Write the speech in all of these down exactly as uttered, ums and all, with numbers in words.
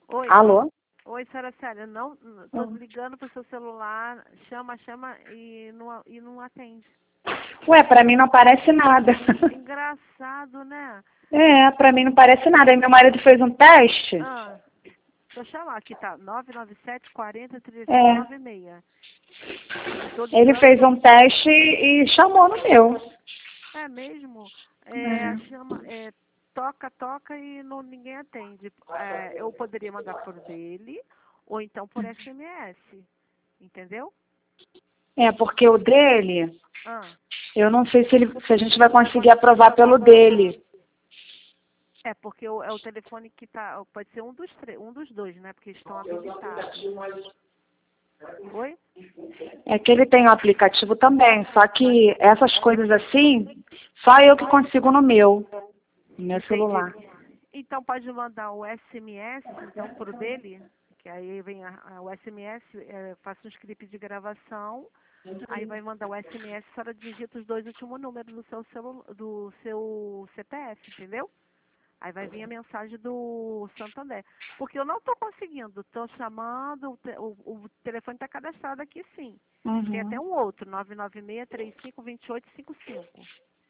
Oi. Alô? Oi, senhora Célia. Não, tô ligando pro seu celular, chama, chama e não, e não atende. Ué, pra mim não aparece nada. Engraçado, né? É, pra mim não parece nada. Aí meu marido fez um teste. Ah, deixa eu chamar aqui, tá? nove nove sete, quarenta, trinta e cinco, É. noventa e seis. Tô Ele ligando. fez um teste e chamou no meu. É mesmo? É, É. chama, é, toca, toca e não, ninguém atende. É, eu poderia mandar por dele ou então por S M S. Entendeu? É, porque o dele, Ah. eu não sei se, ele, se a gente vai conseguir aprovar pelo dele. É, porque o, é o telefone que tá. Pode ser um dos três, um dos dois, né? Porque estão habilitados. Oi? É que ele tem o aplicativo também, só que essas coisas assim, só eu que consigo no meu, no meu celular. Entendi. Então pode mandar o S M S, então, pro dele, que aí vem a, a, o S M S, é, faça um script de gravação, aí vai mandar o S M S, a senhora digita os dois últimos números do seu, celu, do seu C P F, entendeu? Aí vai vir a mensagem do Santander. Porque eu não estou conseguindo, estou chamando, o, te, o, o telefone está cadastrado aqui sim. Uhum. Tem até um outro, nove nove seis, três cinco, dois oito cinco cinco.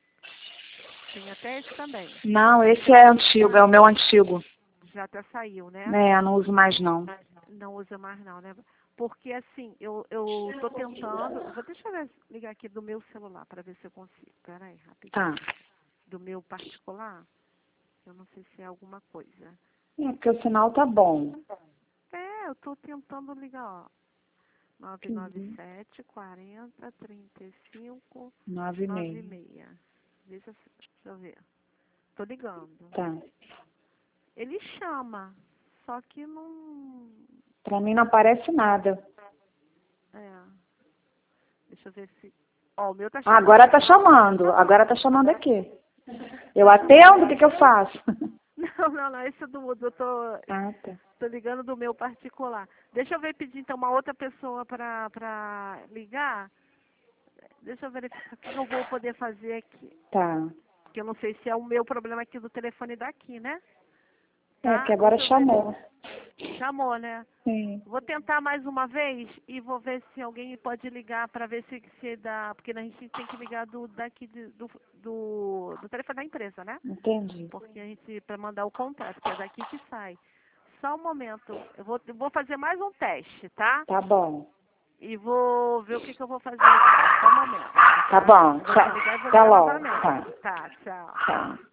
Tem até esse também. Não, esse é antigo, é o meu antigo. Já até saiu, né? É, não uso mais não. Não usa mais não, né? Porque assim, eu, eu tô tentando. Vou deixa eu ver, ligar aqui do meu celular para ver se eu consigo. Pera aí, rapidinho. Tá. Do meu particular. Eu não sei se é alguma coisa. É, porque o sinal tá bom. É, eu tô tentando ligar, ó. nove nove sete, quarenta, trinta e cinco, Nove e nove e meio. meia. Deixa, eu- deixa eu ver. Tô ligando. Tá. Ele chama, só que não. Pra mim não aparece nada. É. Deixa eu ver se. Ó, o meu tá Ah, chamando. agora tá chamando. Agora tá chamando aqui. Eu atendo, o que que eu faço? Não, não, não. Esse é do outro. Eu tô, Ah, tá. tô ligando do meu particular. Deixa eu ver pedir então uma outra pessoa pra, pra ligar. Deixa eu verificar o que eu vou poder fazer aqui. Tá. Porque eu não sei se é o meu problema aqui do telefone daqui, né? É, Tá? que agora Deixa eu ver. chamou. Chamou, né? Sim. Vou tentar mais uma vez e vou ver se alguém pode ligar para ver se, se dá. Porque a gente tem que ligar do, daqui de- do, do, do telefone da empresa, né? Entendi. Porque a gente, para mandar o contrato, que é daqui que sai. Só um momento. Eu vou, eu vou fazer mais um teste, tá? Tá bom. E vou ver o que, que eu vou fazer aqui. Só um momento. Tá bom. Eu vou Tchau. desligar e vou Até ligar logo. novamente. Tá. Tá, tchau. Tá.